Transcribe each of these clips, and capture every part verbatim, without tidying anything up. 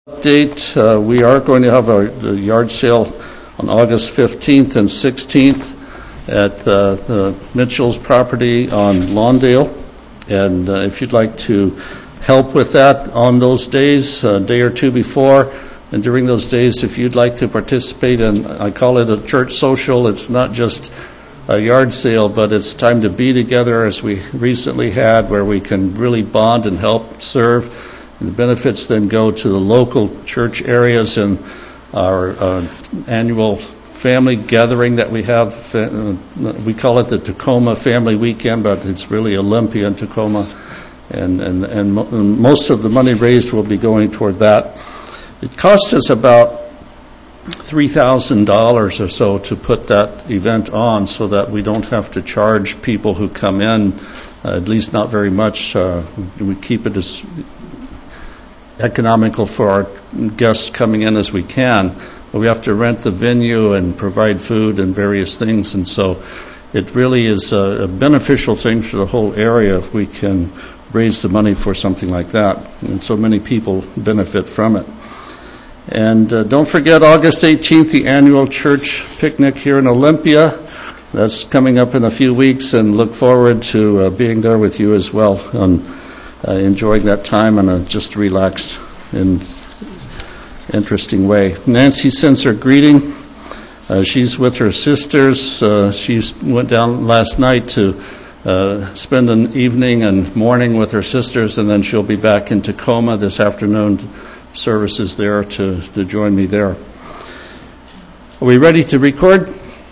Update, uh, we are going to have a, a yard sale on August fifteenth and sixteenth at uh, the Mitchell's property on Lawndale, and uh, if you'd like to help with that on those days, a day or two before and during those days, if you'd like to participate in, I call it a church social. It's not just a yard sale, but it's time to be together as we recently had, where we can really bond and help serve. And the benefits then go to the local church areas and our uh, annual family gathering that we have. Uh, we call it the Tacoma Family Weekend, but it's really Olympia and Tacoma. And, and, and, mo- and most of the money raised will be going toward that. It costs us about three thousand dollars or so to put that event on, so that we don't have to charge people who come in, uh, at least not very much. Uh, we keep it as economical for our guests coming in as we can, but we have to rent the venue and provide food and various things, and so it really is a, a beneficial thing for the whole area if we can raise the money for something like that, and so many people benefit from it. And uh, don't forget August eighteenth, the annual church picnic here in Olympia. That's coming up in a few weeks, and look forward to uh, being there with you as well on Uh, enjoying that time in a just relaxed and interesting way. Nancy sends her greeting. Uh, she's with her sisters. Uh, she went down last night to uh, spend an evening and morning with her sisters, and then she'll be back in Tacoma this afternoon. Services there to, to join me there. Are we ready to record?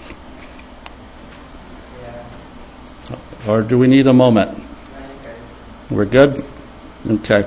Yeah. Or do we need a moment? We're good? Okay.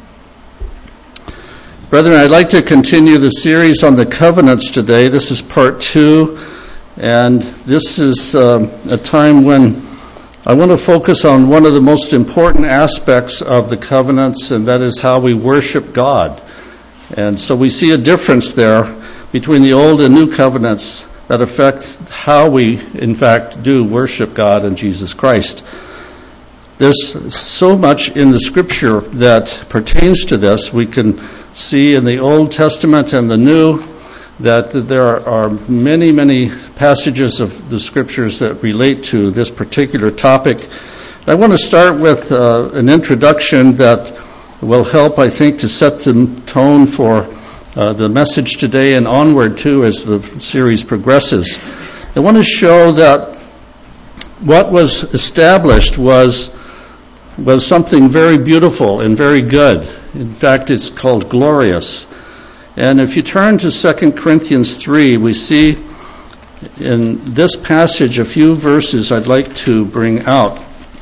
Brethren, I'd like to continue the series on the covenants today. This is part two, and this is um, a time when I want to focus on one of the most important aspects of the covenants, and that is how we worship God. And so we see a difference there between the old and new covenants that affect how we, in fact, do worship God and Jesus Christ. There's so much in the Scripture that pertains to this. We can see in the Old Testament and the New that there are many, many passages of the Scriptures that relate to this particular topic. I want to start with uh, an introduction that will help, I think, to set the tone for uh, the message today and onward, too, as the series progresses. I want to show that what was established was was something very beautiful and very good. In fact, it's called glorious. And if you turn to Second Corinthians three, we see in this passage a few verses I'd like to bring out.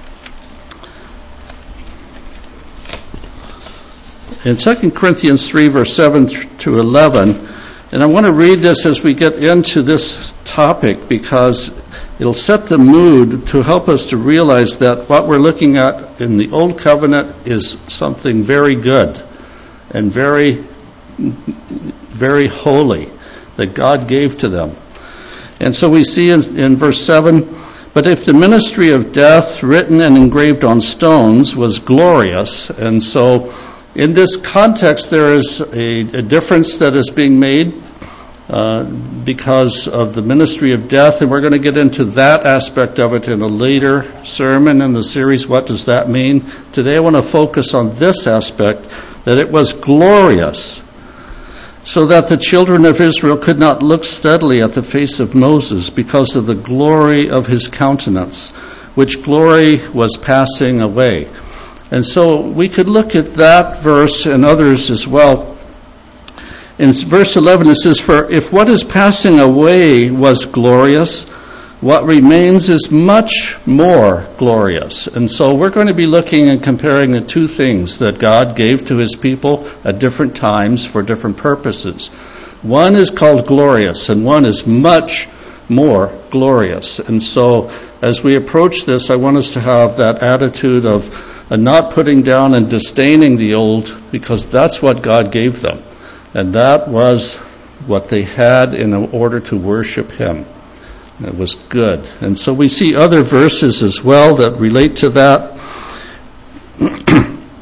In Second Corinthians three, verse seven to eleven, and I want to read this as we get into this topic, because it'll set the mood to help us to realize that what we're looking at in the Old Covenant is something very good and very, very holy that God gave to them. And so we see in, in verse seven, but if the ministry of death written and engraved on stones was glorious, and so in this context there is a, a difference that is being made Uh, because of the ministry of death, and we're going to get into that aspect of it in a later sermon in the series. What does that mean? Today I want to focus on this aspect, that it was glorious, so that the children of Israel could not look steadily at the face of Moses because of the glory of his countenance, which glory was passing away. And so we could look at that verse and others as well. In verse eleven it says, for if what is passing away was glorious, what remains is much more glorious. And so we're going to be looking and comparing the two things that God gave to his people at different times for different purposes. One is called glorious, and one is much more glorious. And so as we approach this, I want us to have that attitude of uh, not putting down and disdaining the old, because that's what God gave them. And that was what they had in order to worship him. It was good. And so we see other verses as well that relate to that.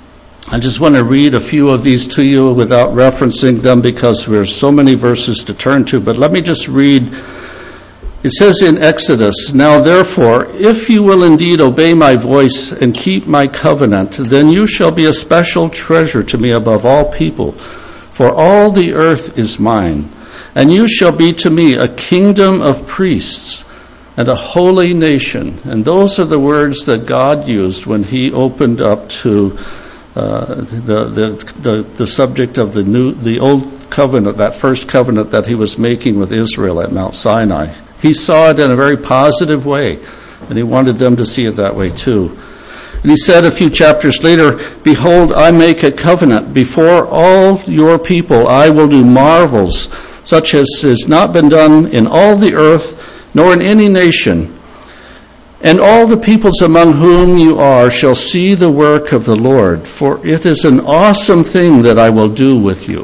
I just want to read a few of these to you without referencing them because there are so many verses to turn to, but let me just read. It says in Exodus, "Now therefore, if you will indeed obey my voice and keep my covenant, then you shall be a special treasure to me above all people, for all the earth is mine. And you shall be to me a kingdom of priests and a holy nation." And those are the words that God used when he opened up to uh, the, the the the subject of the new the old covenant, that first covenant that he was making with Israel at Mount Sinai. He saw it in a very positive way, and he wanted them to see it that way too. And he said a few chapters later, "Behold, I make a covenant. Before all your people I will do marvels, such as has not been done in all the earth, nor in any nation. And all the peoples among whom you are shall see the work of the Lord, for it is an awesome thing that I will do with you."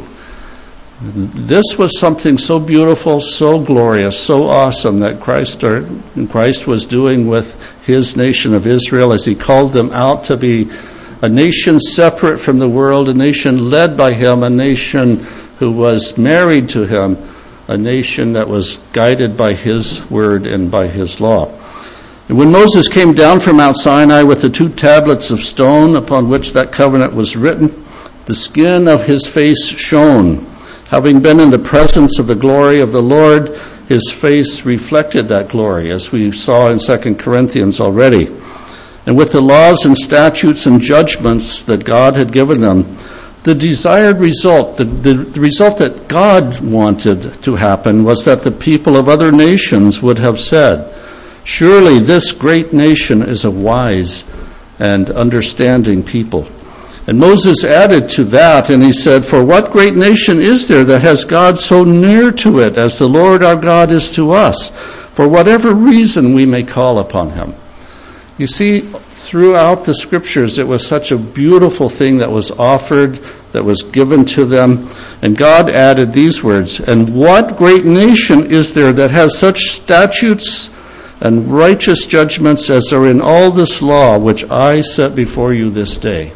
This was something so beautiful, so glorious, so awesome that Christ, or Christ was doing with his nation of Israel as he called them out to be a nation separate from the world, a nation led by him, a nation who was married to him, a nation that was guided by his word and by his law. And when Moses came down from Mount Sinai with the two tablets of stone upon which that covenant was written, the skin of his face shone. Having been in the presence of the glory of the Lord, his face reflected that glory, as we saw in Second Corinthians already. And with the laws and statutes and judgments that God had given them, the desired result, the, the, the result that God wanted to happen was that the people of other nations would have said, "Surely this great nation is a wise and understanding people." And Moses added to that, and he said, "For what great nation is there that has God so near to it as the Lord our God is to us, for whatever reason we may call upon him?" You see, throughout the scriptures, it was such a beautiful thing that was offered, that was given to them. And God added these words, "And what great nation is there that has such statutes and righteous judgments as are in all this law which I set before you this day?"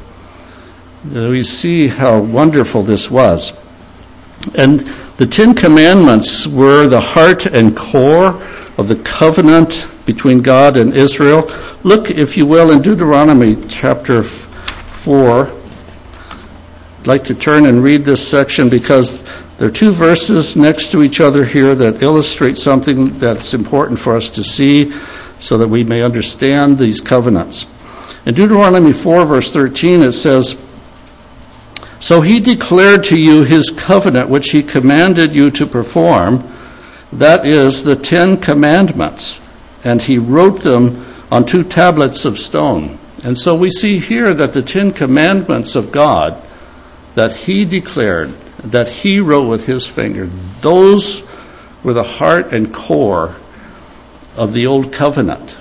We see how wonderful this was. And the Ten Commandments were the heart and core of the covenant between God and Israel. Look, if you will, in Deuteronomy chapter four. I'd like to turn and read this section because there are two verses next to each other here that illustrate something that's important for us to see so that we may understand these covenants. In Deuteronomy four, verse thirteen, it says, "So he declared to you his covenant which he commanded you to perform, that is, the Ten Commandments, and he wrote them on two tablets of stone." And so we see here that the Ten Commandments of God that he declared, that he wrote with his finger, those were the heart and core of the old covenant.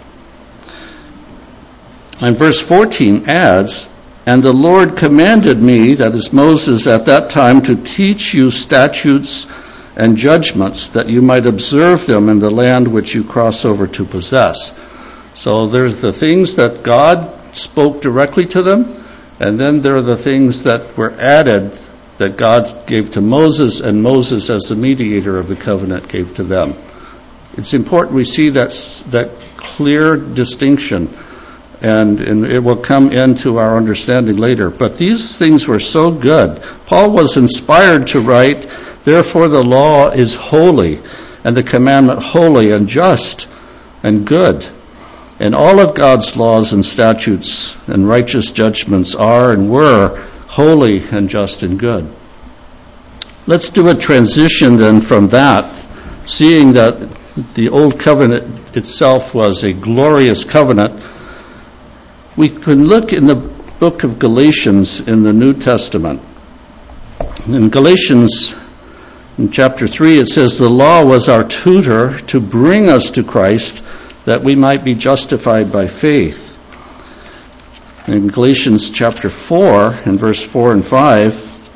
And verse fourteen adds, "And the Lord commanded me," that is Moses at that time, "to teach you statutes and judgments, that you might observe them in the land which you cross over to possess." So there's the things that God spoke directly to them, and then there are the things that were added that God gave to Moses, and Moses as the mediator of the covenant gave to them. It's important we see that, that clear distinction. And, and it will come into our understanding later. But these things were so good. Paul was inspired to write, "Therefore the law is holy, and the commandment holy and just and good. And all of God's laws and statutes and righteous judgments are and were holy and just and good." Let's do a transition then from that, seeing that the old covenant itself was a glorious covenant. We can look in the book of Galatians in the New Testament. In Galatians, in chapter three, it says, "The law was our tutor to bring us to Christ, that we might be justified by faith." In Galatians chapter four, in verse four and five,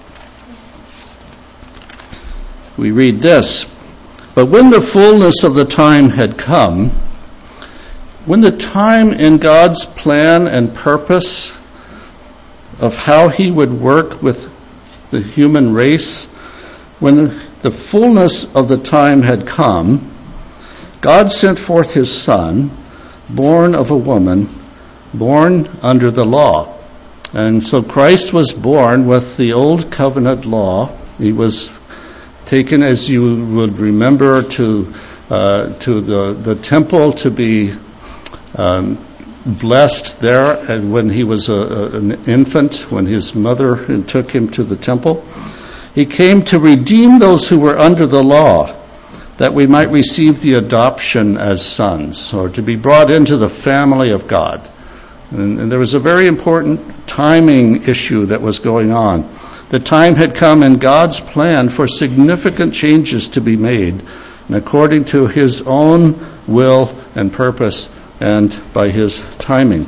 we read this, "But when the fullness of the time had come," when the time in God's plan and purpose of how he would work with the human race, when the fullness of the time had come, God sent forth his Son, born of a woman, born under the law. And so Christ was born with the old covenant law. He was taken, as you would remember, to uh, to the, the temple to be um, blessed there, and when he was a, a, an infant, when his mother took him to the temple. He came to redeem those who were under the law, that we might receive the adoption as sons, or to be brought into the family of God. And, and there was a very important timing issue that was going on. The time had come in God's plan for significant changes to be made, and according to his own will and purpose and by his timing.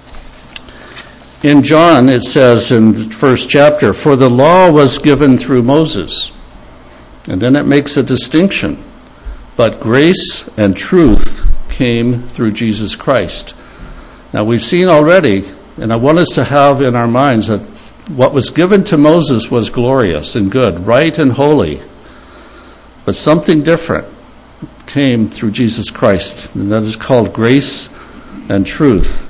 In John, it says in the first chapter, "For the law was given through Moses." And then it makes a distinction. "But grace and truth came through Jesus Christ." Now we've seen already, and I want us to have in our minds, that what was given to Moses was glorious and good, right and holy. But something different came through Jesus Christ, and that is called grace and truth.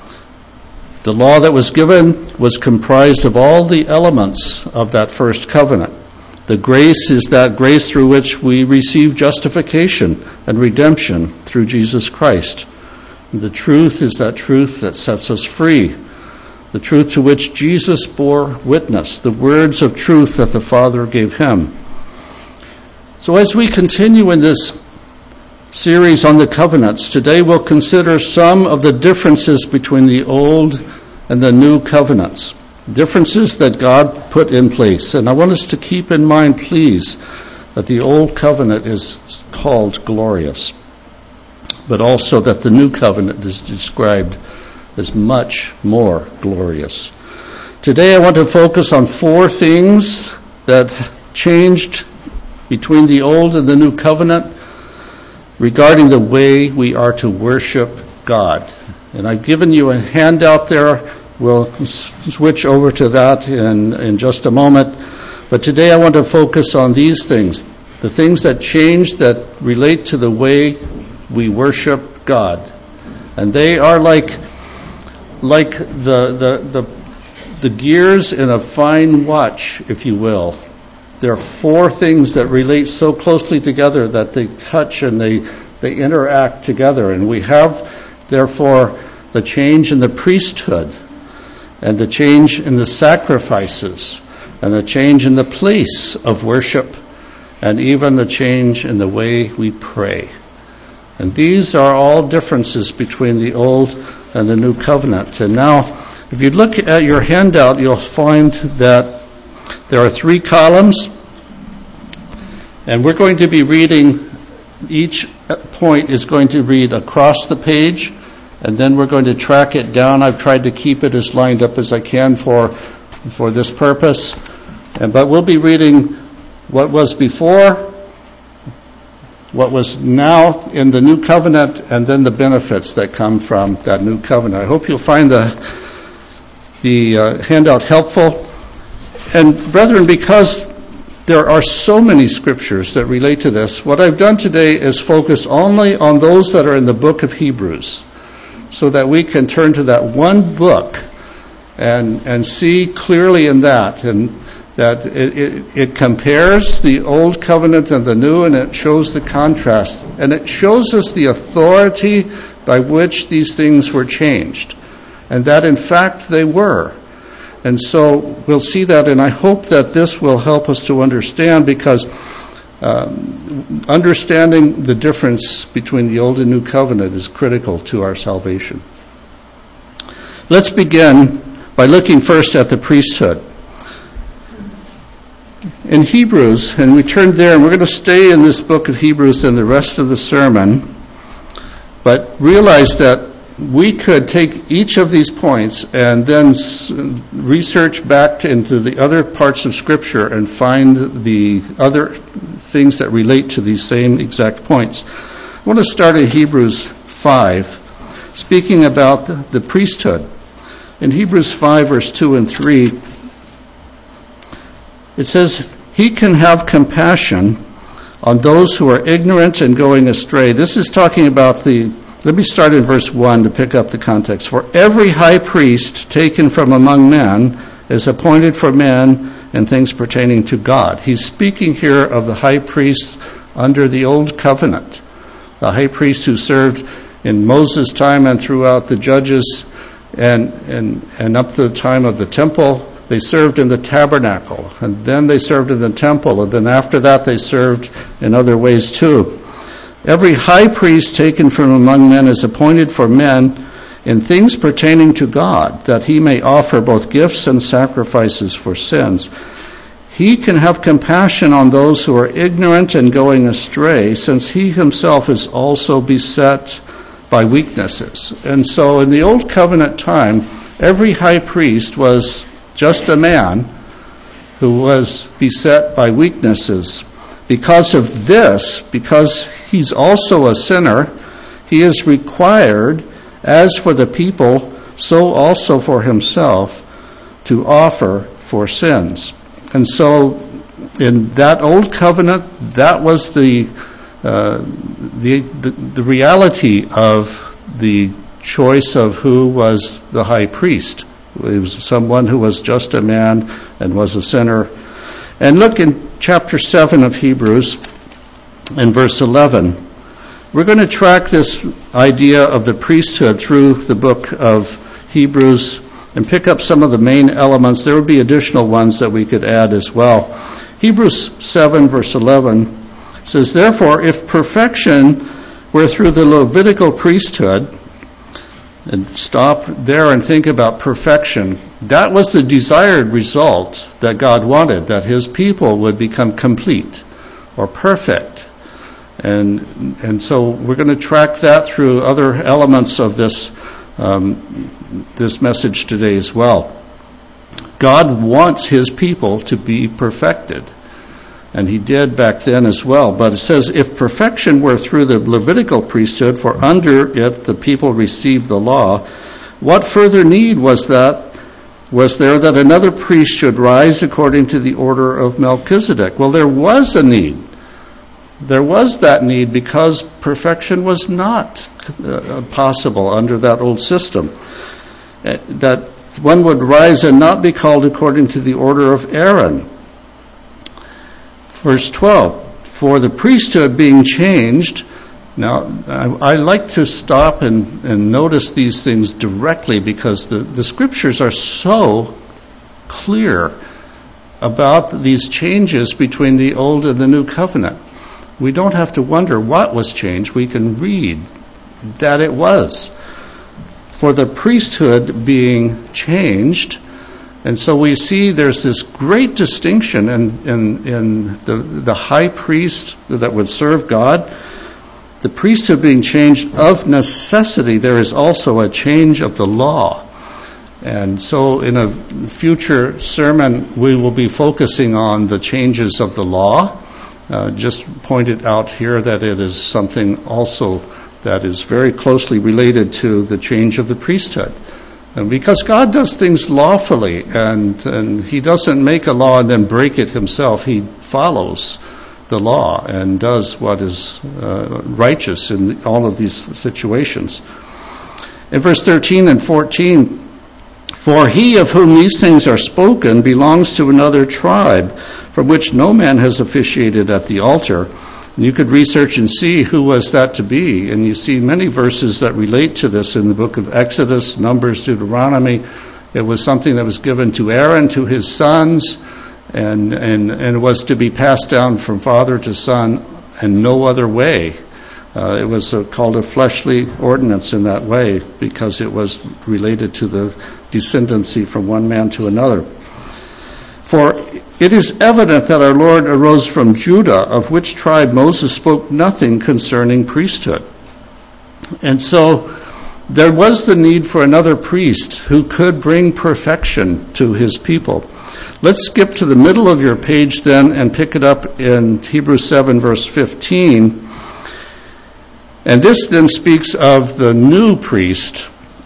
The law that was given was comprised of all the elements of that first covenant. The grace is that grace through which we receive justification and redemption through Jesus Christ. And the truth is that truth that sets us free. The truth to which Jesus bore witness, the words of truth that the Father gave him. So as we continue in this series on the covenants, today we'll consider some of the differences between the old and the new covenants. Differences that God put in place. And I want us to keep in mind, please, that the old covenant is called glorious, but also that the new covenant is described as much more glorious. Today I want to focus on four things that changed between the old and the new covenant regarding the way we are to worship God. And I've given you a handout there. We'll switch over to that in, in just a moment. But today I want to focus on these things, the things that change that relate to the way we worship God. And they are like like the the the, the gears in a fine watch, if you will. There are four things that relate so closely together that they touch and they, they interact together. And we have, therefore, the change in the priesthood, and the change in the sacrifices, and the change in the place of worship, and even the change in the way we pray. And these are all differences between the old and the new covenant. And now, if you look at your handout, you'll find that there are three columns, and we're going to be reading, each point is going to read across the page, and then we're going to track it down. I've tried to keep it as lined up as I can for for this purpose. And, but we'll be reading what was before, what was now in the new covenant, and then the benefits that come from that new covenant. I hope you'll find the, the uh, handout helpful. And brethren, because there are so many scriptures that relate to this, what I've done today is focus only on those that are in the book of Hebrews, so that we can turn to that one book and and see clearly in that, and that it, it, it compares the old covenant and the new, and it shows the contrast, and it shows us the authority by which these things were changed, and that in fact they were. And so we'll see that, and I hope that this will help us to understand, because um, understanding the difference between the old and new covenant is critical to our salvation. Let's begin by looking first at the priesthood. In Hebrews, and we turned there, and we're going to stay in this book of Hebrews in the rest of the sermon, but realize that we could take each of these points and then s- research back to, into the other parts of Scripture and find the other things that relate to these same exact points. I want to start in Hebrews five, speaking about the, the priesthood. In Hebrews five, verse two and three, it says, he can have compassion on those who are ignorant and going astray. This is talking about the, let me start in verse one to pick up the context. For every high priest taken from among men is appointed for men and things pertaining to God. He's speaking here of the high priest under the old covenant, the high priest who served in Moses' time and throughout the judges and, and, and up to the time of the temple. They served in the tabernacle, and then they served in the temple, and then after that they served in other ways too. Every high priest taken from among men is appointed for men in things pertaining to God, that he may offer both gifts and sacrifices for sins. He can have compassion on those who are ignorant and going astray, since he himself is also beset by weaknesses. And so in the Old Covenant time, every high priest was just a man who was beset by weaknesses. Because of this, because he's also a sinner, he is required, as for the people, so also for himself, to offer for sins. And so in that old covenant, that was the uh, the, the the reality of the choice of who was the high priest. It was someone who was just a man and was a sinner. And look in chapter seven of Hebrews, in verse eleven. We're going to track this idea of the priesthood through the book of Hebrews and pick up some of the main elements. There would be additional ones that we could add as well. Hebrews seven, verse eleven says, therefore, if perfection were through the Levitical priesthood, and stop there and think about perfection. That was the desired result that God wanted, that his people would become complete or perfect. And and so we're going to track that through other elements of this um, this message today as well. God wants his people to be perfected. And he did back then as well. But it says, if perfection were through the Levitical priesthood, for under it the people received the law, what further need was that was there that another priest should rise according to the order of Melchizedek? Well, there was a need. There was that need because perfection was not uh, possible under that old system. Uh, that one would rise and not be called according to the order of Aaron. Verse twelve, for the priesthood being changed. Now, I, I like to stop and, and notice these things directly because the, the scriptures are so clear about these changes between the old and the new covenant. We don't have to wonder what was changed. We can read that it was. For the priesthood being changed. And so we see there's this great distinction in, in, in the, the high priest that would serve God. The priesthood being changed of necessity, there is also a change of the law. And so in a future sermon, we will be focusing on the changes of the law. Uh, just pointed out here that it is something also that is very closely related to the change of the priesthood. And because God does things lawfully, and, and he doesn't make a law and then break it himself. He follows the law and does what is uh, righteous in all of these situations. In verse thirteen and fourteen, for he of whom these things are spoken belongs to another tribe, from which no man has officiated at the altar. And you could research and see who was that to be. And you see many verses that relate to this in the book of Exodus, Numbers, Deuteronomy. It was something that was given to Aaron, to his sons, and, and, and was to be passed down from father to son in no other way. Uh, it was a, called a fleshly ordinance in that way because it was related to the descendancy from one man to another. For it is evident that our Lord arose from Judah, of which tribe Moses spoke nothing concerning priesthood. And so there was the need for another priest who could bring perfection to his people. Let's skip to the middle of your page then and pick it up in Hebrews seven, verse fifteen. And this then speaks of the new priest.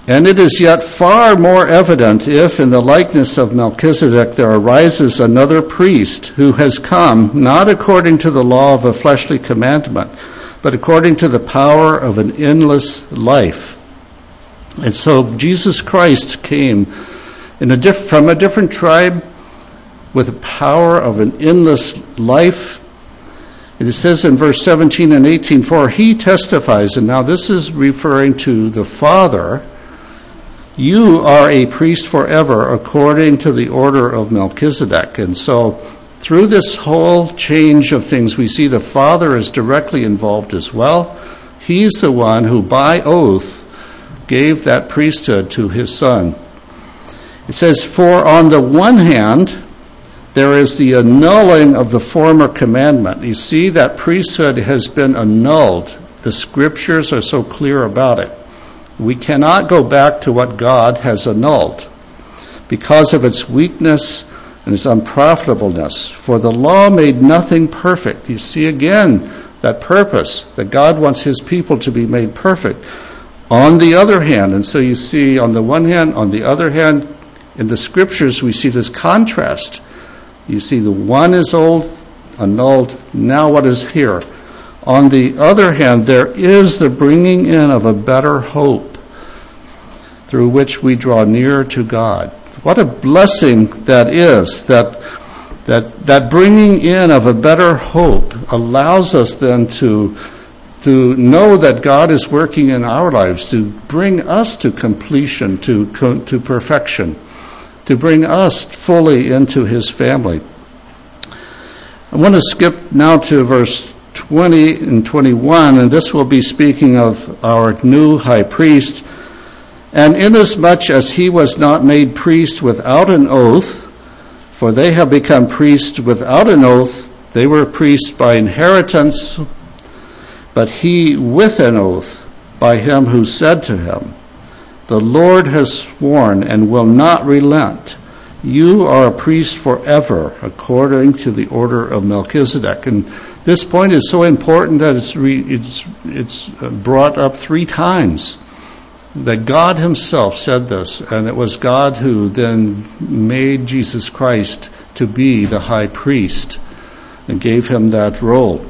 And it is yet far more evident if, in the likeness of Melchizedek, there arises another priest who has come, not according to the law of a fleshly commandment, but according to the power of an endless life. And so Jesus Christ came in a diff- from a different tribe with the power of an endless life. It says in verse seventeen and eighteen, for he testifies, and now this is referring to the Father, you are a priest forever according to the order of Melchizedek. And so through this whole change of things, we see the Father is directly involved as well. He's the one who by oath gave that priesthood to his Son. It says, for on the one hand, there is the annulling of the former commandment. You see, that priesthood has been annulled. The Scriptures are so clear about it. We cannot go back to what God has annulled because of its weakness and its unprofitableness. For the law made nothing perfect. You see again that purpose, that God wants his people to be made perfect. On the other hand, and so you see on the one hand, on the other hand, in the Scriptures we see this contrast. You see the one is old, annulled, now what is here? On the other hand, there is the bringing in of a better hope through which we draw nearer to God. What a blessing that is, that that that bringing in of a better hope allows us then to to know that God is working in our lives to bring us to completion, to to perfection, to bring us fully into his family. I want to skip now to verse twenty and twenty-one, and this will be speaking of our new high priest. And inasmuch as he was not made priest without an oath, for they have become priests without an oath, they were priests by inheritance, but he with an oath by him who said to him, the Lord has sworn and will not relent. You are a priest forever, according to the order of Melchizedek. And this point is so important that it's re, it's it's brought up three times. That God himself said this, and it was God who then made Jesus Christ to be the high priest and gave him that role.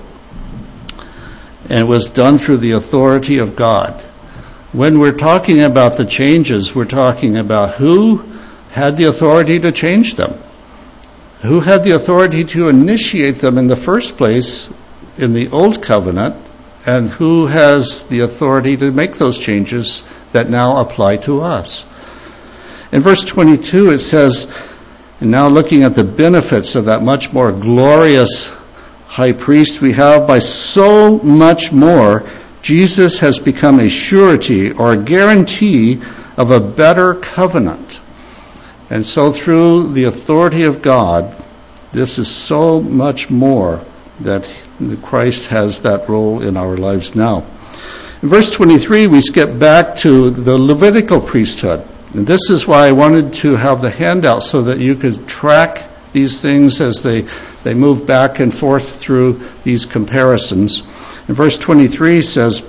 And it was done through the authority of God. When we're talking about the changes, we're talking about who had the authority to change them. Who had the authority to initiate them in the first place in the Old Covenant, and who has the authority to make those changes that now apply to us. In verse twenty-two it says, and now looking at the benefits of that much more glorious high priest we have, by so much more Jesus has become a surety or a guarantee of a better covenant. And so through the authority of God, this is so much more that Christ has that role in our lives now. In verse twenty-three, we skip back to the Levitical priesthood. And this is why I wanted to have the handout so that you could track these things as they, they move back and forth through these comparisons. In verse twenty-three says,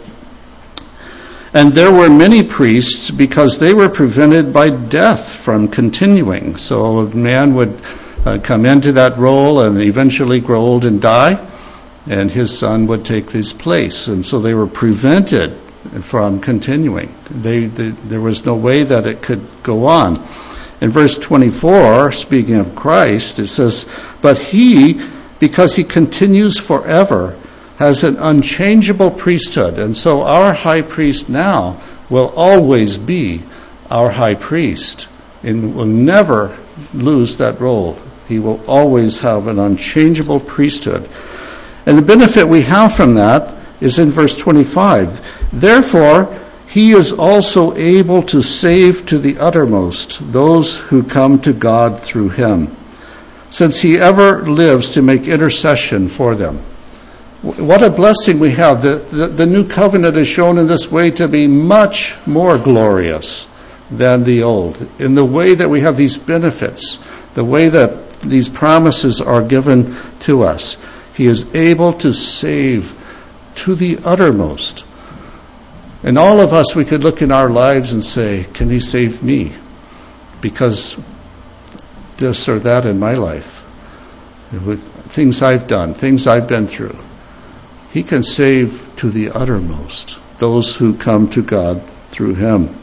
and there were many priests because they were prevented by death from continuing. So a man would uh, come into that role and eventually grow old and die, and his son would take his place. And so they were prevented from continuing. They, they, there was no way that it could go on. In verse twenty-four, speaking of Christ, it says, but he, because he continues forever, has an unchangeable priesthood. And so our high priest now will always be our high priest and will never lose that role. He will always have an unchangeable priesthood. And the benefit we have from that is in verse twenty-five. Therefore, he is also able to save to the uttermost those who come to God through him, since he ever lives to make intercession for them. What a blessing we have. The, the, the new covenant is shown in this way to be much more glorious than the old, in the way that we have these benefits, the way that these promises are given to us. He is able to save to the uttermost. And all of us, we could look in our lives and say, can he save me? Because this or that in my life, with things I've done, things I've been through. He can save to the uttermost those who come to God through him.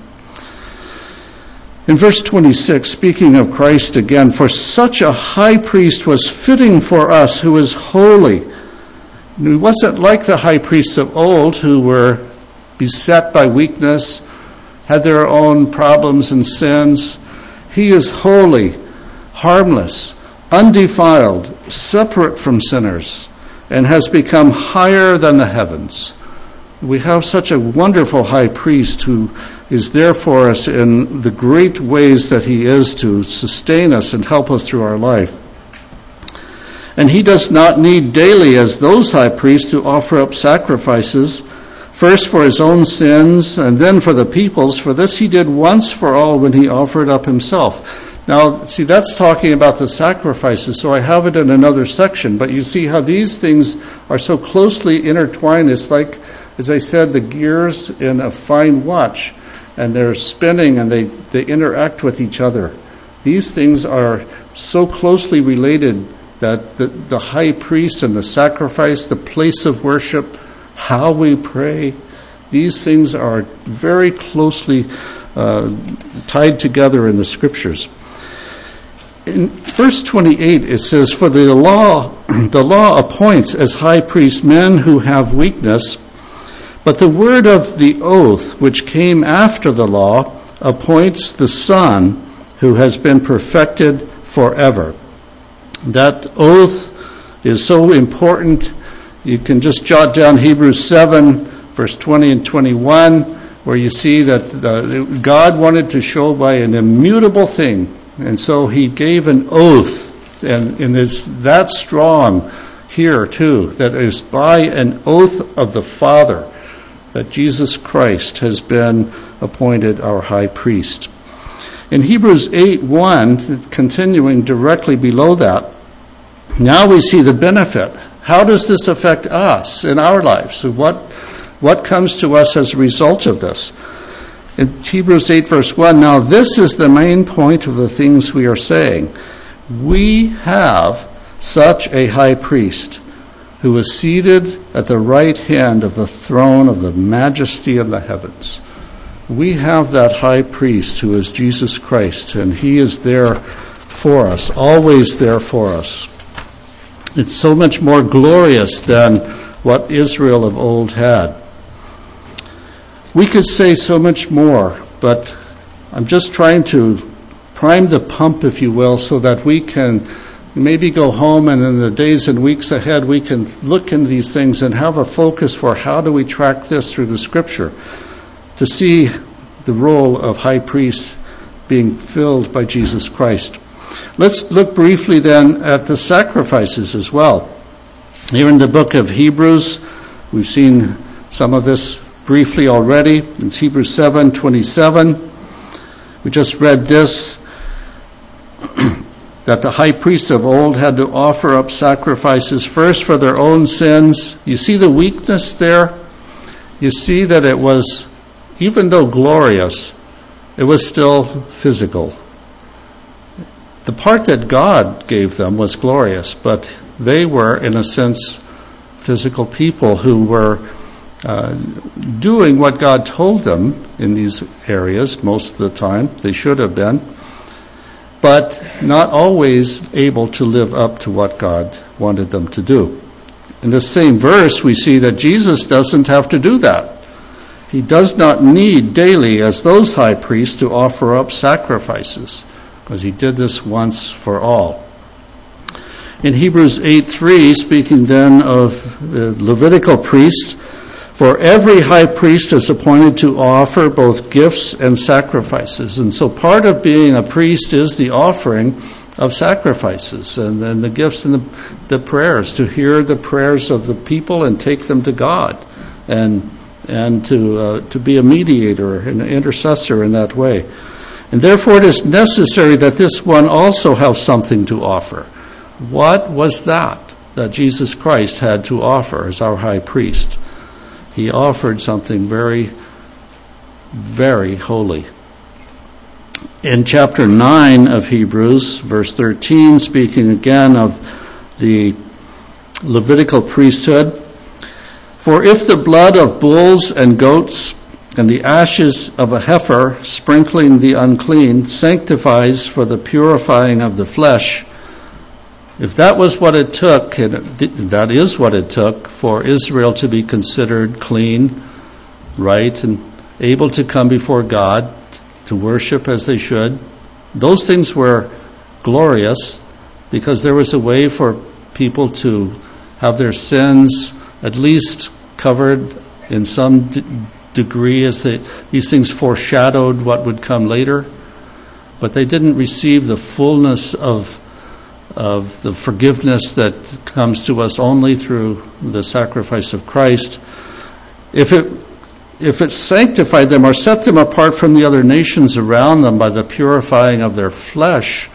In verse twenty-six, speaking of Christ again, for such a high priest was fitting for us who is holy. And he wasn't like the high priests of old who were beset by weakness, had their own problems and sins. He is holy, harmless, undefiled, separate from sinners, and has become higher than the heavens. We have such a wonderful high priest who is there for us in the great ways that he is to sustain us and help us through our life. And he does not need daily, as those high priests, to offer up sacrifices, first for his own sins and then for the people's. For this he did once for all when he offered up himself. Now, see, that's talking about the sacrifices, so I have it in another section. But you see how these things are so closely intertwined. It's like, as I said, the gears in a fine watch, and they're spinning and they, they interact with each other. These things are so closely related that the, the high priest and the sacrifice, the place of worship, how we pray, these things are very closely uh, tied together in the Scriptures. In verse twenty-eight, it says, for the law, the law appoints as high priests men who have weakness, but the word of the oath, which came after the law, appoints the Son who has been perfected forever. That oath is so important. You can just jot down Hebrews seven, verse twenty and twenty-one, where you see that uh, God wanted to show by an immutable thing, and so he gave an oath, and, and it's that strong here too, that is by an oath of the Father that Jesus Christ has been appointed our high priest. In Hebrews eight one, continuing directly below that, now we see the benefit. How does this affect us in our lives? So what, what comes to us as a result of this? In Hebrews eight verse one, now this is the main point of the things we are saying. We have such a high priest who is seated at the right hand of the throne of the majesty of the heavens. We have that high priest who is Jesus Christ, and he is there for us, always there for us. It's so much more glorious than what Israel of old had. We could say so much more, but I'm just trying to prime the pump, if you will, so that we can maybe go home and in the days and weeks ahead we can look into these things and have a focus for how do we track this through the Scripture to see the role of high priest being filled by Jesus Christ. Let's look briefly then at the sacrifices as well. Here in the book of Hebrews, we've seen some of this briefly already. It's Hebrews seven twenty-seven. We just read this, that the high priests of old had to offer up sacrifices first for their own sins. You see the weakness there? You see that it was, even though glorious, it was still physical. The part that God gave them was glorious, but they were, in a sense, physical people who were uh, doing what God told them in these areas most of the time. They should have been, but not always able to live up to what God wanted them to do. In the same verse, we see that Jesus doesn't have to do that. He does not need daily, as those high priests, to offer up sacrifices, because he did this once for all. In Hebrews eight three, speaking then of the Levitical priests, for every high priest is appointed to offer both gifts and sacrifices. And so part of being a priest is the offering of sacrifices and then the gifts and the, the prayers, to hear the prayers of the people and take them to God, and and to uh, to be a mediator and an intercessor in that way. And therefore it is necessary that this one also have something to offer. What was that that Jesus Christ had to offer as our high priest? He offered something very very holy. In chapter nine of Hebrews, verse thirteen, speaking again of the Levitical priesthood, for if the blood of bulls and goats and the ashes of a heifer sprinkling the unclean sanctifies for the purifying of the flesh, if that was what it took, and that is what it took for Israel to be considered clean, right, and able to come before God, to worship as they should, those things were glorious because there was a way for people to have their sins at least covered in some d- degree as they, these things foreshadowed what would come later. But they didn't receive the fullness of of the forgiveness that comes to us only through the sacrifice of Christ. If it If it sanctified them or set them apart from the other nations around them by the purifying of their flesh,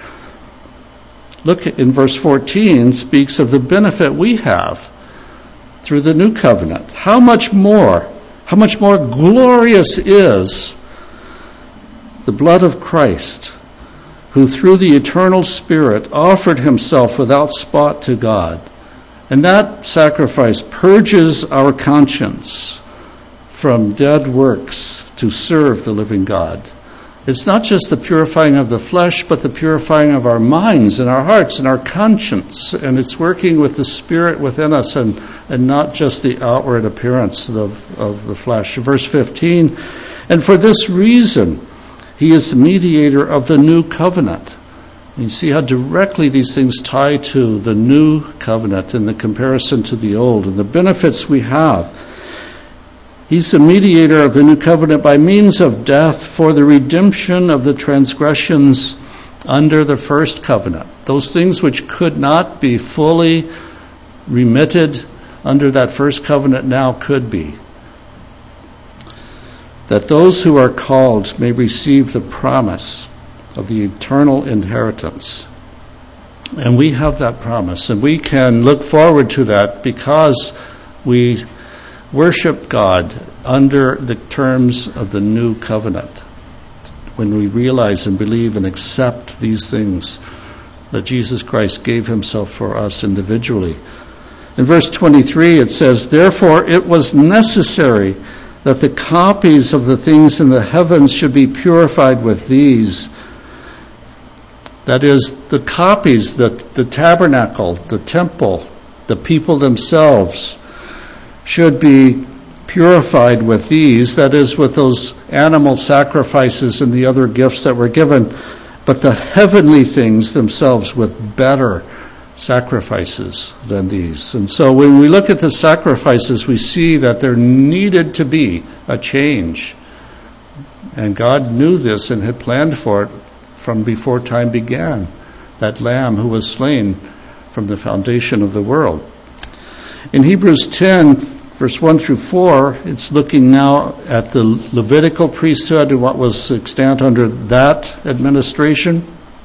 look in verse fourteen, speaks of the benefit we have through the new covenant. How much more, how much more glorious is the blood of Christ, who through the eternal Spirit offered himself without spot to God. And that sacrifice purges our conscience from dead works to serve the living God. It's not just the purifying of the flesh, but the purifying of our minds and our hearts and our conscience. And it's working with the Spirit within us and, and not just the outward appearance of, of the flesh. Verse fifteen, and for this reason, he is the mediator of the new covenant. And you see how directly these things tie to the new covenant in the comparison to the old and the benefits we have. He's the mediator of the new covenant by means of death for the redemption of the transgressions under the first covenant. Those things which could not be fully remitted under that first covenant now could be. That those who are called may receive the promise of the eternal inheritance. And we have that promise, and we can look forward to that because we worship God under the terms of the new covenant. When we realize and believe and accept these things that Jesus Christ gave himself for us individually. In verse twenty-three it says, therefore it was necessary that the copies of the things in the heavens should be purified with these. That is, the copies, the, the tabernacle, the temple, the people themselves should be purified with these, that is, with those animal sacrifices and the other gifts that were given, but the heavenly things themselves with better sacrifices than these. And so when we look at the sacrifices, we see that there needed to be a change. And God knew this and had planned for it from before time began, that Lamb who was slain from the foundation of the world. In Hebrews ten, verse one through four, it's looking now at the Levitical priesthood and what was extant under that administration.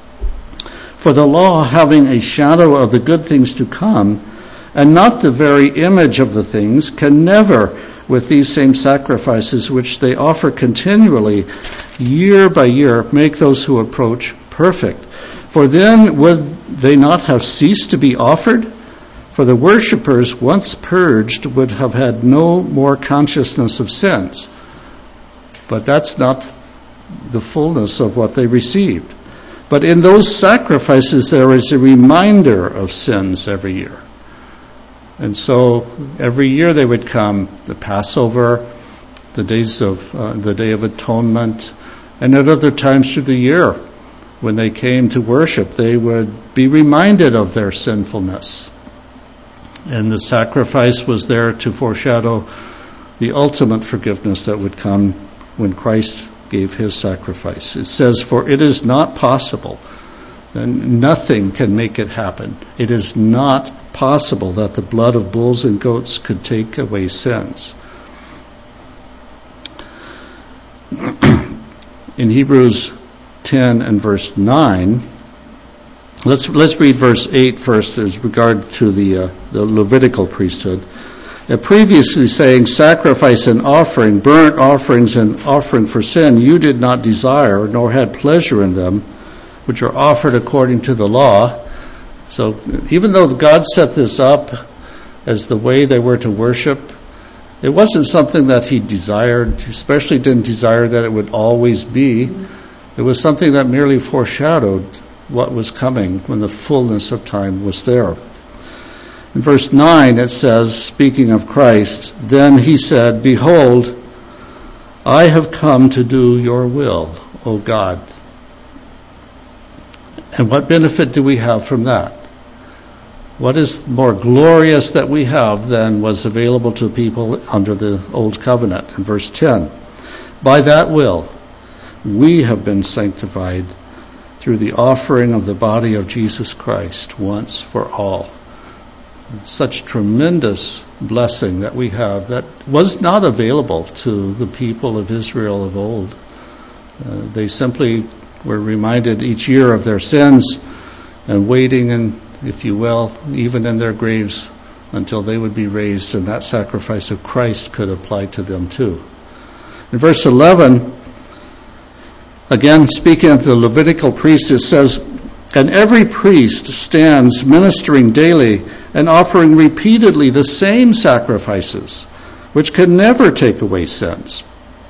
For the law, having a shadow of the good things to come, and not the very image of the things, can never, with these same sacrifices which they offer continually, year by year, make those who approach perfect. For then would they not have ceased to be offered? For the worshippers, once purged, would have had no more consciousness of sins. But that's not the fullness of what they received. But in those sacrifices, there is a reminder of sins every year. And so every year they would come, the Passover, the days of uh, the Day of Atonement, and at other times through the year, when they came to worship, they would be reminded of their sinfulness. And the sacrifice was there to foreshadow the ultimate forgiveness that would come when Christ gave his sacrifice. It says, for it is not possible, and nothing can make it happen. It is not possible that the blood of bulls and goats could take away sins. In Hebrews ten and verse nine, let's let's read verse eight first as regard to the uh, the Levitical priesthood. Uh, previously saying sacrifice and offering, burnt offerings and offering for sin, you did not desire nor had pleasure in them, which are offered according to the law. So even though God set this up as the way they were to worship, it wasn't something that he desired, especially didn't desire that it would always be. It was something that merely foreshadowed what was coming when the fullness of time was there. In verse nine it says, speaking of Christ, then he said, behold, I have come to do your will, O God. And what benefit do we have from that? What is more glorious that we have than was available to people under the old covenant? In verse ten, by that will we have been sanctified through the offering of the body of Jesus Christ once for all. Such tremendous blessing that we have that was not available to the people of Israel of old. Uh, they simply were reminded each year of their sins and waiting, and, if you will, even in their graves until they would be raised, and that sacrifice of Christ could apply to them too. In verse eleven, again speaking of the Levitical priest, it says, and every priest stands ministering daily and offering repeatedly the same sacrifices, which can never take away sins.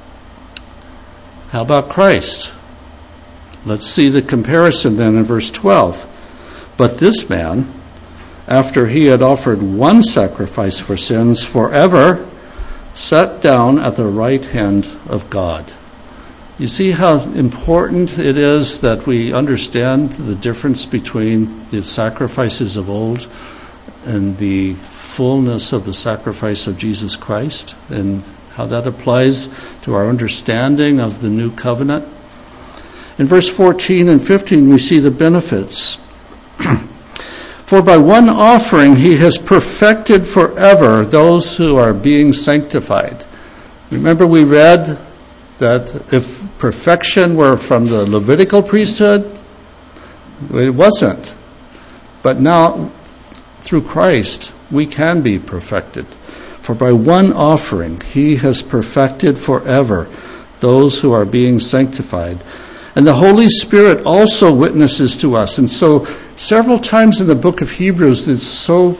How about Christ? Let's see the comparison then in verse twelve. But this man, after he had offered one sacrifice for sins forever, sat down at the right hand of God. You see how important it is that we understand the difference between the sacrifices of old and the fullness of the sacrifice of Jesus Christ, and how that applies to our understanding of the new covenant. In verse fourteen and fifteen we see the benefits. For by one offering he has perfected forever those who are being sanctified. Remember we read that if perfection were from the Levitical priesthood, it wasn't. But now, through Christ, we can be perfected. For by one offering he has perfected forever those who are being sanctified. And the Holy Spirit also witnesses to us. And so several times in the book of Hebrews it's so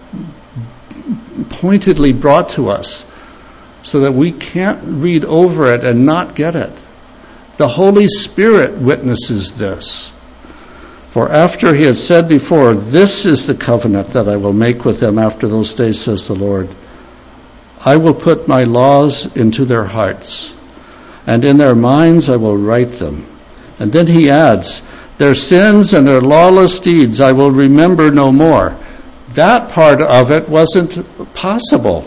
pointedly brought to us so that we can't read over it and not get it. The Holy Spirit witnesses this. For after he had said before, this is the covenant that I will make with them after those days, says the Lord. I will put my laws into their hearts, and in their minds I will write them. And then he adds, their sins and their lawless deeds I will remember no more. That part of it wasn't possible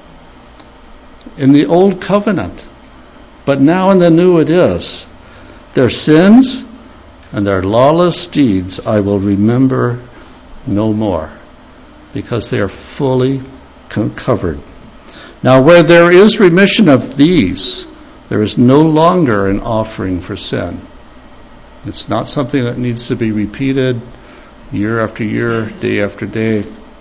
in the old covenant, but now in the new it is. Their sins and their lawless deeds I will remember no more, because they are fully covered. Now where there is remission of these, there is no longer an offering for sin. It's not something that needs to be repeated year after year, day after day.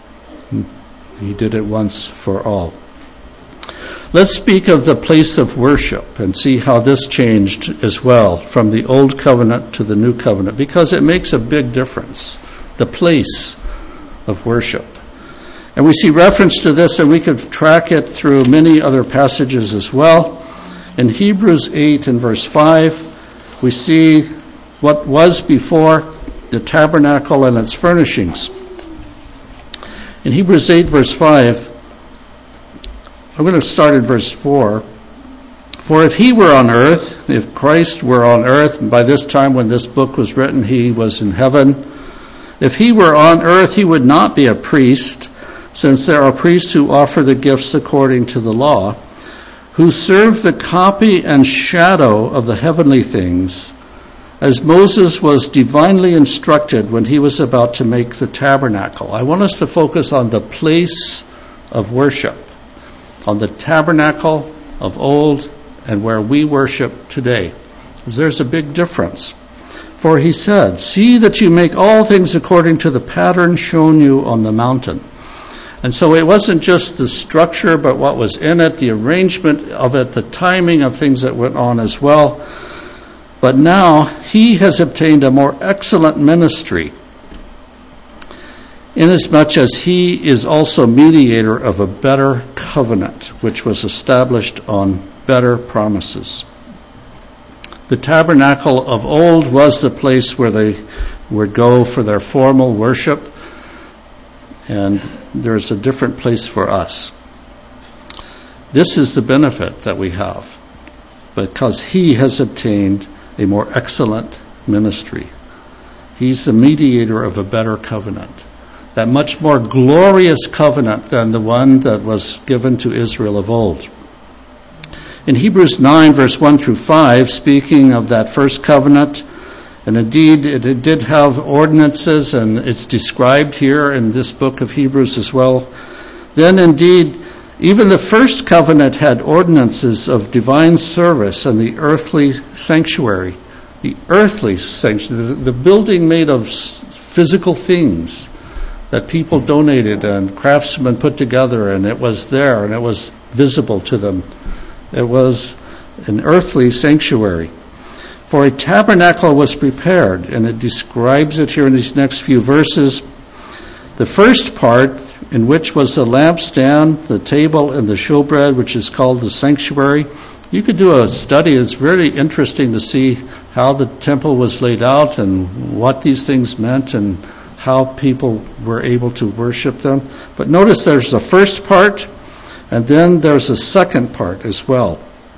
He did it once for all. Let's speak of the place of worship and see how this changed as well from the old covenant to the new covenant, because it makes a big difference, the place of worship. And we see reference to this, and we could track it through many other passages as well. In Hebrews eight and verse five, we see what was before the tabernacle and its furnishings. In Hebrews eight verse five, I'm going to start at verse four. For if he were on earth, if Christ were on earth, and by this time when this book was written, he was in heaven. If he were on earth, he would not be a priest, since there are priests who offer the gifts according to the law, who serve the copy and shadow of the heavenly things, as Moses was divinely instructed when he was about to make the tabernacle. I want us to focus on the place of worship, on the tabernacle of old and where we worship today. Because there's a big difference. For he said, see that you make all things according to the pattern shown you on the mountain. And so it wasn't just the structure, but what was in it, the arrangement of it, the timing of things that went on as well. But now he has obtained a more excellent ministry, inasmuch as he is also mediator of a better covenant, which was established on better promises. The tabernacle of old was the place where they would go for their formal worship, and there's a different place for us. This is the benefit that we have, because he has obtained a more excellent ministry. He's the mediator of a better covenant, that much more glorious covenant than the one that was given to Israel of old. In Hebrews nine, verse one through five, speaking of that first covenant, and indeed it, it did have ordinances, and it's described here in this book of Hebrews as well. Then indeed, even the first covenant had ordinances of divine service and the earthly sanctuary. The earthly sanctuary, the, the building made of physical things that people donated and craftsmen put together, and it was there and it was visible to them. It was an earthly sanctuary. For a tabernacle was prepared, and it describes it here in these next few verses. The first part, in which was the lampstand, the table, and the showbread, which is called the sanctuary. You could do a study. It's very interesting to see how the temple was laid out and what these things meant and how people were able to worship them. But notice there's the first part, and then there's a second part as well.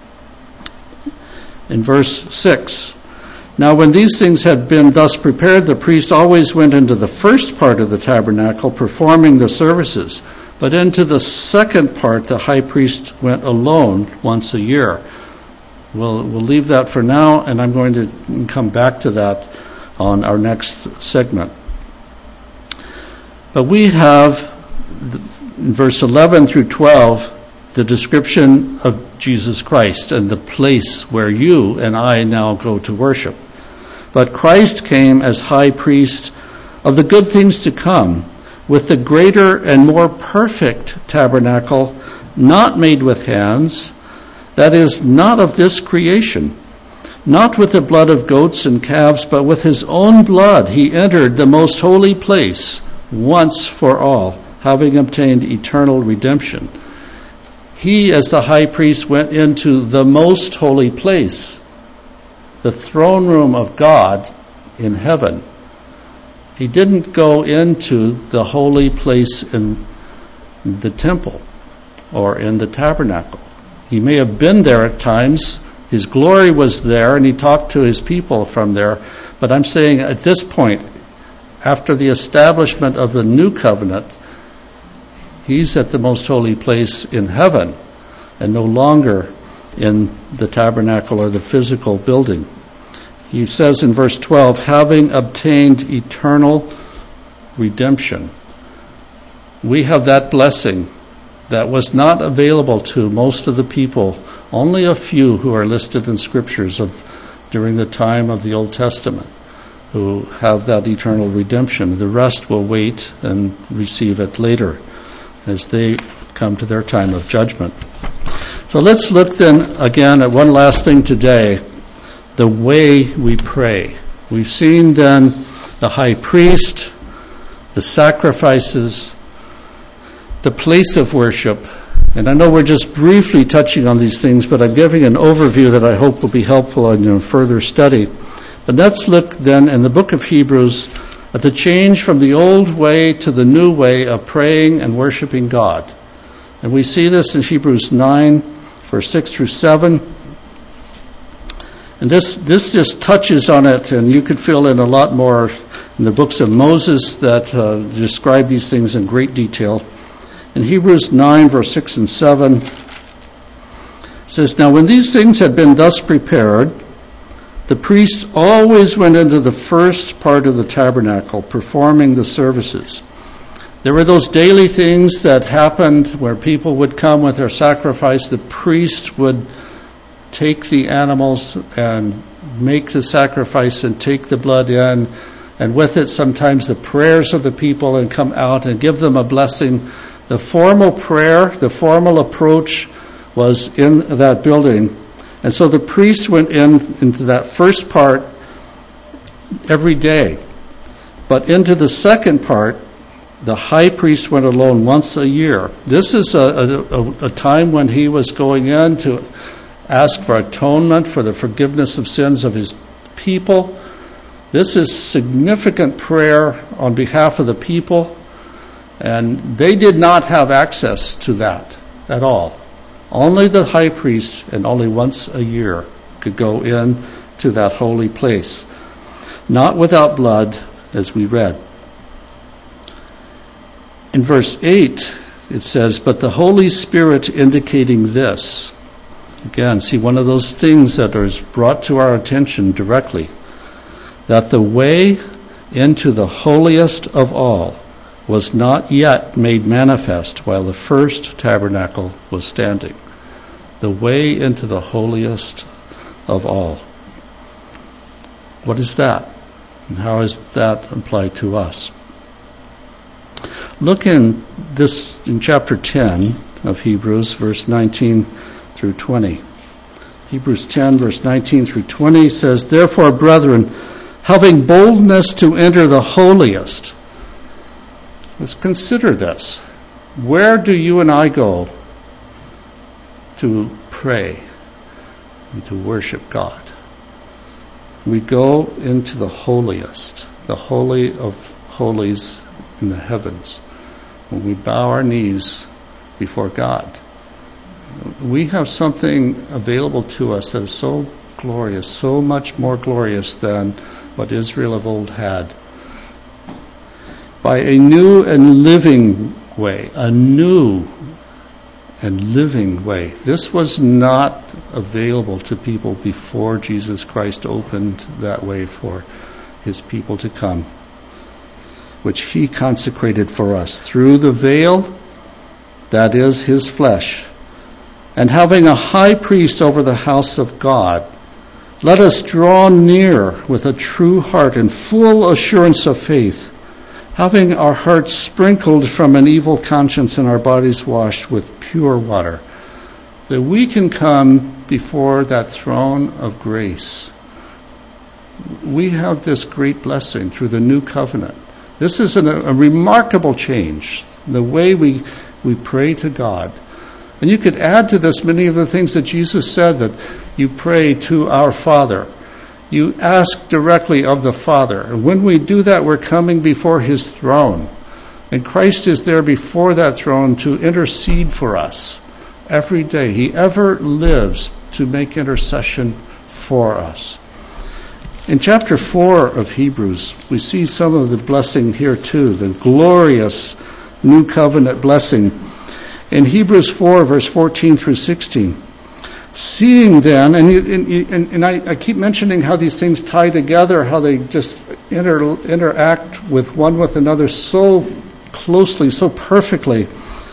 In verse six, now when these things had been thus prepared, the priest always went into the first part of the tabernacle, performing the services. But into the second part, the high priest went alone once a year. We'll, we'll leave that for now, and I'm going to come back to that on our next segment. But we have, in verse eleven through twelve, the description of Jesus Christ and the place where you and I now go to worship. But Christ came as high priest of the good things to come, with the greater and more perfect tabernacle, not made with hands, that is, not of this creation, not with the blood of goats and calves, but with his own blood he entered the most holy place once for all, having obtained eternal redemption. He, as the high priest, went into the most holy place, the throne room of God in heaven. He didn't go into the holy place in the temple or in the tabernacle. He may have been there at times. His glory was there, and he talked to his people from there. But I'm saying at this point, after the establishment of the new covenant, he's at the most holy place in heaven and no longer in the tabernacle or the physical building. He says in verse twelve, having obtained eternal redemption. We have that blessing that was not available to most of the people, only a few who are listed in scriptures of during the time of the Old Testament who have that eternal redemption. The rest will wait and receive it later as they come to their time of judgment. So let's look then again at one last thing today, the way we pray. We've seen then the high priest, the sacrifices, the place of worship. And I know we're just briefly touching on these things, but I'm giving an overview that I hope will be helpful in your further study. But let's look then in the book of Hebrews at the change from the old way to the new way of praying and worshiping God. And we see this in Hebrews nine, verse six through seven. And this this just touches on it, and you could fill in a lot more in the books of Moses that uh, describe these things in great detail. In Hebrews nine, verse six and seven, it says, now when these things had been thus prepared, the priest always went into the first part of the tabernacle, performing the services. There were those daily things that happened where people would come with their sacrifice. The priest would take the animals and make the sacrifice and take the blood in, and with it sometimes the prayers of the people, and come out and give them a blessing The formal prayer, the formal approach was in that building. And so the priests went in into that first part every day. But into the second part, the high priest went alone once a year. This is a, a, a time when he was going in to ask for atonement for the forgiveness of sins of his people. This is significant prayer on behalf of the people, and they did not have access to that at all. Only the high priest, and only once a year, could go in to that holy place. Not without blood, as we read. In verse eight, it says, "But the Holy Spirit indicating this." Again, see, one of those things that is brought to our attention directly, that the way into the holiest of all was not yet made manifest while the first tabernacle was standing. The way into the holiest of all. What is that? And how is that applied to us? Look in this in chapter ten of Hebrews, verse nineteen through twenty. Hebrews ten, verse nineteen through twenty says, "Therefore, brethren, having boldness to enter the holiest." Let's consider this. Where do you and I go to pray and to worship God? We go into the holiest, the holy of holies in the heavens, when we bow our knees before God. We have something available to us that is so glorious, so much more glorious than what Israel of old had. By a new and living way, a new and living way. This was not available to people before Jesus Christ opened that way for his people to come, which he consecrated for us through the veil, that is his flesh. And having a high priest over the house of God, let us draw near with a true heart and full assurance of faith, having our hearts sprinkled from an evil conscience and our bodies washed with pure water, that we can come before that throne of grace. We have this great blessing through the new covenant. This is an, a remarkable change, the way we, we pray to God. And you could add to this many of the things that Jesus said, that you pray to our Father. You ask directly of the Father. And when we do that, we're coming before his throne. And Christ is there before that throne to intercede for us every day. He ever lives to make intercession for us. In chapter four of Hebrews, we see some of the blessing here too, the glorious new covenant blessing. In Hebrews four, verse fourteen through sixteen, seeing then, and, you, and, and I, I keep mentioning how these things tie together, how they just inter, interact with one with another so closely, so perfectly.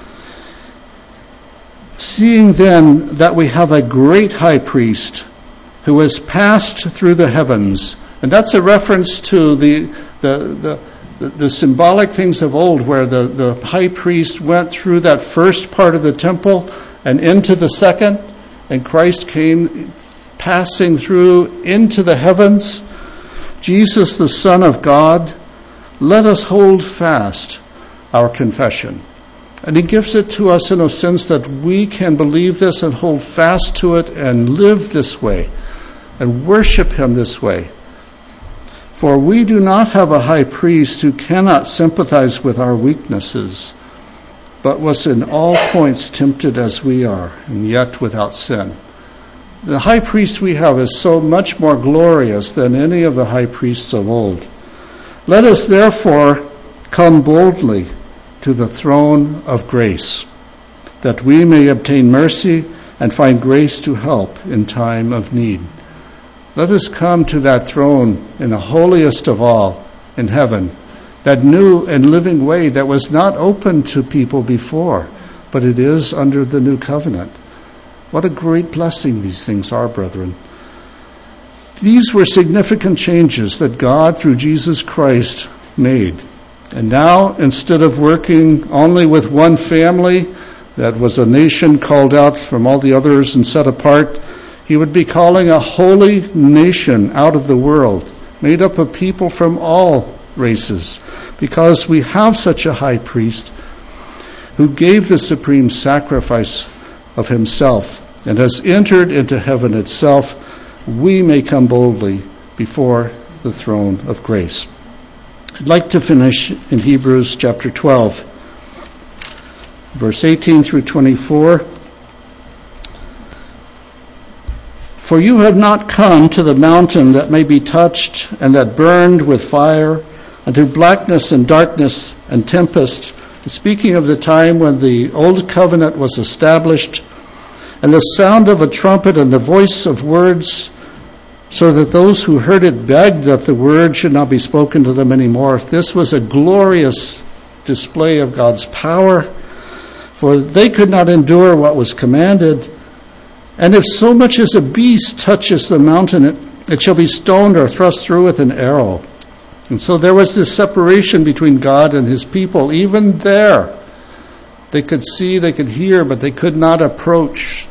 Seeing then that we have a great high priest who has passed through the heavens, and that's a reference to the the the, the, the symbolic things of old, where the, the high priest went through that first part of the temple and into the second, and Christ came passing through into the heavens. Jesus, the Son of God, let us hold fast our confession. And he gives it to us in a sense that we can believe this and hold fast to it and live this way and worship him this way. For we do not have a high priest who cannot sympathize with our weaknesses, but was in all points tempted as we are, and yet without sin. The high priest we have is so much more glorious than any of the high priests of old. Let us therefore come boldly to the throne of grace, that we may obtain mercy and find grace to help in time of need. Let us come to that throne in the holiest of all in heaven, that new and living way that was not open to people before, but it is under the new covenant. What a great blessing these things are, brethren. These were significant changes that God, through Jesus Christ, made. And now, instead of working only with one family that was a nation called out from all the others and set apart, he would be calling a holy nation out of the world, made up of people from all races, because we have such a high priest who gave the supreme sacrifice of himself and has entered into heaven itself. We may come boldly before the throne of grace. I'd like to finish in Hebrews chapter twelve, verse eighteen through twenty-four. For you have not come to the mountain that may be touched and that burned with fire, and to blackness and darkness and tempest, speaking of the time when the old covenant was established, and the sound of a trumpet and the voice of words, so that those who heard it begged that the word should not be spoken to them anymore. This was a glorious display of God's power, for they could not endure what was commanded. And if so much as a beast touches the mountain, it, it shall be stoned or thrust through with an arrow. And so there was this separation between God and his people. Even there, they could see, they could hear, but they could not approach.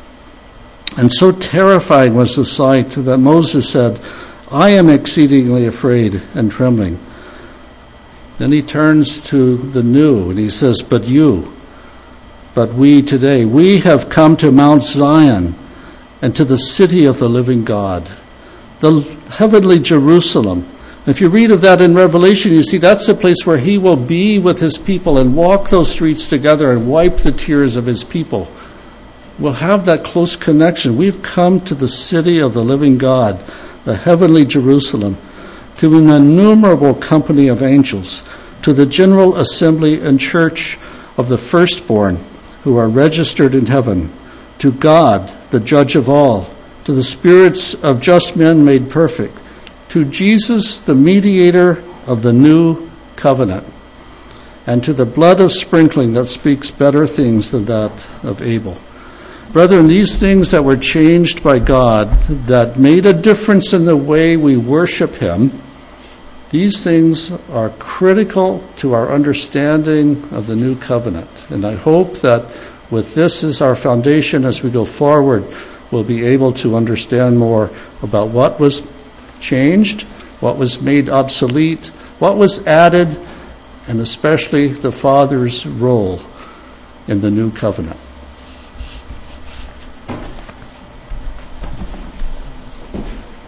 And so terrifying was the sight that Moses said, I am exceedingly afraid and trembling. Then he turns to the new and he says, but you, but we today, we have come to Mount Zion and to the city of the living God, the heavenly Jerusalem. If you read of that in Revelation, you see that's the place where he will be with his people and walk those streets together and wipe the tears of his people. We'll have that close connection. We've come to the city of the living God, the heavenly Jerusalem, to an innumerable company of angels, to the general assembly and church of the firstborn who are registered in heaven, to God, the judge of all, to the spirits of just men made perfect, to Jesus, the mediator of the new covenant, and to the blood of sprinkling that speaks better things than that of Abel. Brethren, these things that were changed by God, that made a difference in the way we worship him, these things are critical to our understanding of the new covenant. And I hope that with this as our foundation as we go forward, we'll be able to understand more about what was changed, what was made obsolete, what was added, and especially the Father's role in the new covenant.